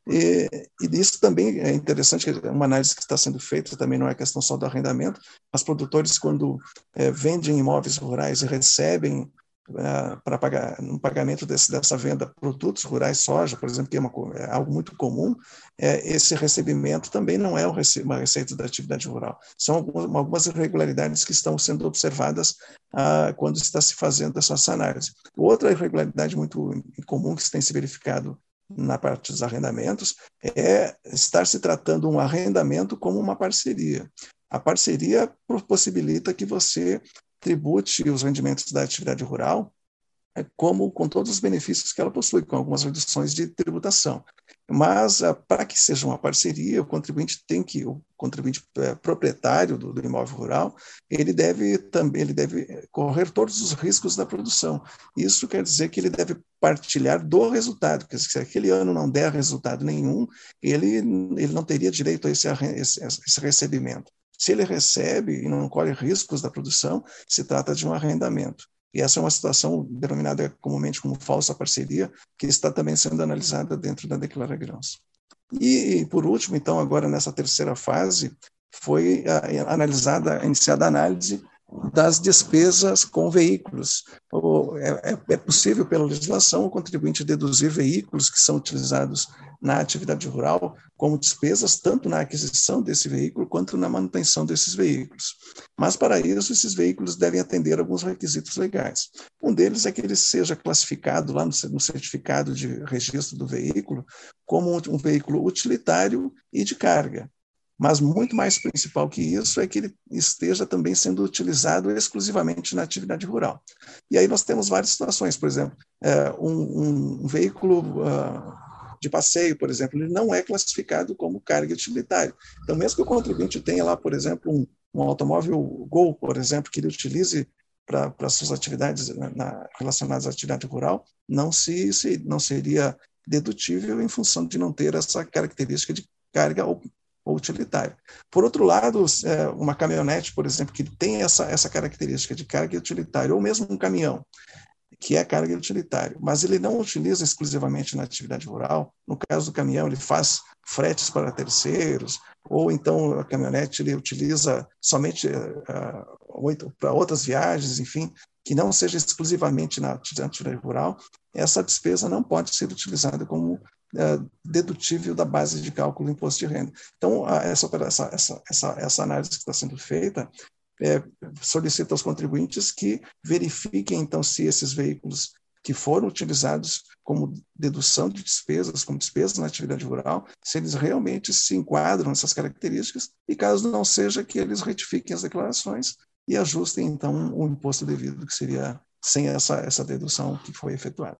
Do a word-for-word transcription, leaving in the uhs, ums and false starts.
E, e isso também é interessante, uma análise que está sendo feita, também não é questão só do arrendamento, mas produtores, quando é, vendem imóveis rurais e recebem Uh, para pagar no pagamento desse, dessa venda produtos rurais, soja, por exemplo, que é, uma, é algo muito comum, é, esse recebimento também não é uma receita da atividade rural. São algumas, algumas irregularidades que estão sendo observadas uh, quando está se fazendo essa análise. Outra irregularidade muito comum que tem se verificado na parte dos arrendamentos é estar se tratando um arrendamento como uma parceria. A parceria possibilita que você tribute os rendimentos da atividade rural, como com todos os benefícios que ela possui, com algumas reduções de tributação. Mas, para que seja uma parceria, o contribuinte tem que, o contribuinte é, proprietário do, do imóvel rural, ele deve também, ele deve correr todos os riscos da produção. Isso quer dizer que ele deve partilhar do resultado, porque se aquele ano não der resultado nenhum, ele, ele não teria direito a esse, esse, esse recebimento. Se ele recebe e não corre riscos da produção, se trata de um arrendamento. E essa é uma situação denominada comumente como falsa parceria, que está também sendo analisada dentro da Declara Grãos. E, por último, então, agora nessa terceira fase, foi a, analisada, iniciada a análise das despesas com veículos. É, é possível, pela legislação, o contribuinte deduzir veículos que são utilizados na atividade rural como despesas, tanto na aquisição desse veículo quanto na manutenção desses veículos. Mas, para isso, esses veículos devem atender alguns requisitos legais. Um deles é que ele seja classificado lá no certificado de registro do veículo como um veículo utilitário e de carga. Mas muito mais principal que isso é que ele esteja também sendo utilizado exclusivamente na atividade rural. E aí nós temos várias situações, por exemplo, um, um veículo uh, de passeio, por exemplo, ele não é classificado como carga utilitária. Então, mesmo que o contribuinte tenha lá, por exemplo, um, um automóvel Gol, por exemplo, que ele utilize para suas atividades na, relacionadas à atividade rural, não, se, se, não seria dedutível em função de não ter essa característica de carga ou ou utilitário. Por outro lado, uma caminhonete, por exemplo, que tem essa, essa característica de carga utilitária, ou mesmo um caminhão, que é carga utilitária, mas ele não utiliza exclusivamente na atividade rural. No caso do caminhão, ele faz fretes para terceiros, ou então a caminhonete ele utiliza somente uh, para outras viagens, enfim, que não seja exclusivamente na atividade rural, essa despesa não pode ser utilizada como uh, dedutível da base de cálculo do imposto de renda. Então, uh, essa, essa, essa, essa análise que está sendo feita é, solicita aos contribuintes que verifiquem, então, se esses veículos que foram utilizados como dedução de despesas, como despesas na atividade rural, se eles realmente se enquadram nessas características, e caso não seja, que eles retifiquem as declarações e ajustem, então, o imposto devido, que seria sem essa, essa dedução que foi efetuada.